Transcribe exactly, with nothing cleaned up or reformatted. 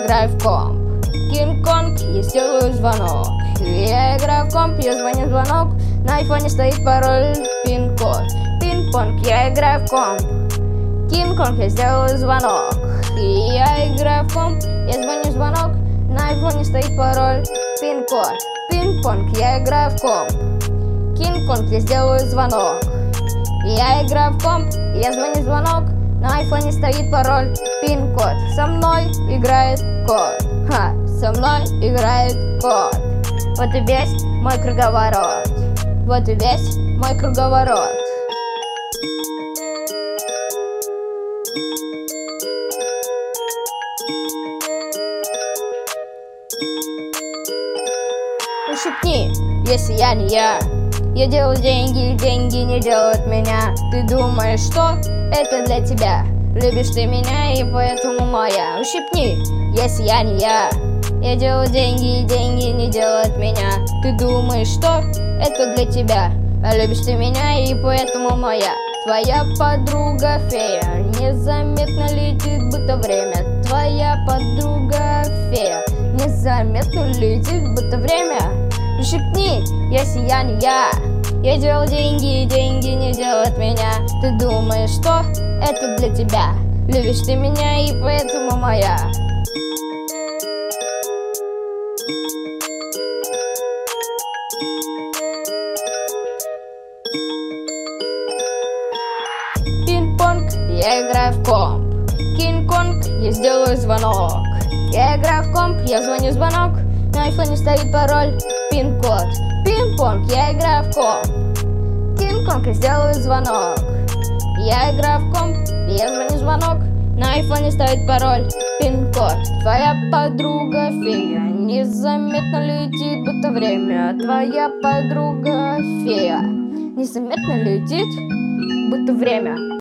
играю в комп. Кинг-Конг, я сделаю звонок. Я играю в комп, я звоню звонок. На айфоне стоит пароль, пин-код. Пинг-понг, я играю в комп. Кинг-Конг, я сделаю звонок. Я играю в комп, я звоню звонок. На айфоне стоит пароль, пин-код. Пинг-понг, я играю в комп. Кинг-Конг, я сделаю звонок. Я играю в комп, я звоню звонок. На айфоне стоит пароль, пин-код. Со мной играет кот. Ха, со мной играет кот. Вот и весь мой круговорот. Вот и весь мой круговорот. Ущипни, если я не я. Я делаю деньги, деньги не делают меня. Ты думаешь, что это для тебя? Любишь ты меня, и поэтому моя. Ущипни, если я не я. Я делаю деньги, деньги не делают меня. Ты думаешь, что это для тебя? А любишь ты меня, и поэтому моя. Твоя подруга фея незаметно летит, будто время. Твоя подруга фея незаметно летит, будто время. Ущипни, если я не я. Я делал деньги, и деньги не делают меня. Ты думаешь, что это для тебя? Любишь ты меня, и поэтому моя. Пинг-понг, я играю в комп. Кинг-Конг, я сделаю звонок. Я играю в комп, я звоню звонок. На айфоне стоит пароль, пин-код. Пинг-понг, я играю в комп. Кинг-Конг, я сделаю звонок. Я играю в комп, я звоню звонок. На айфоне стоит пароль, пин-код. Твоя подруга фея незаметно летит, будто время. Твоя подруга фея незаметно летит, будто время.